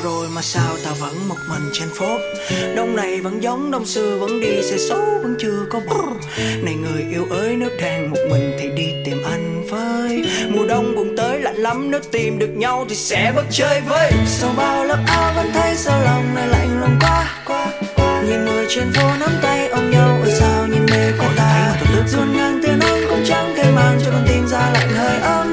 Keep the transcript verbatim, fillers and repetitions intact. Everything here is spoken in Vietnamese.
rồi mà sao ta vẫn một mình trên phố. Đông này vẫn giống đông xưa, vẫn đi xe số vẫn chưa có bồ. Này người yêu ơi, nếu đang một mình thì đi tìm anh với. Mùa đông buồn tới lạnh lắm, nếu tìm được nhau thì sẽ bớt chơi với. Sau bao lớp áo vẫn thấy sao lòng này lạnh lùng quá. Nhìn người trên phố nắm tay ôm nhau, ôi sao nhìn mê cô ta. Ruột ngàn tiếng nói cũng chẳng thể mang cho con tim ra lạnh hơi ấm.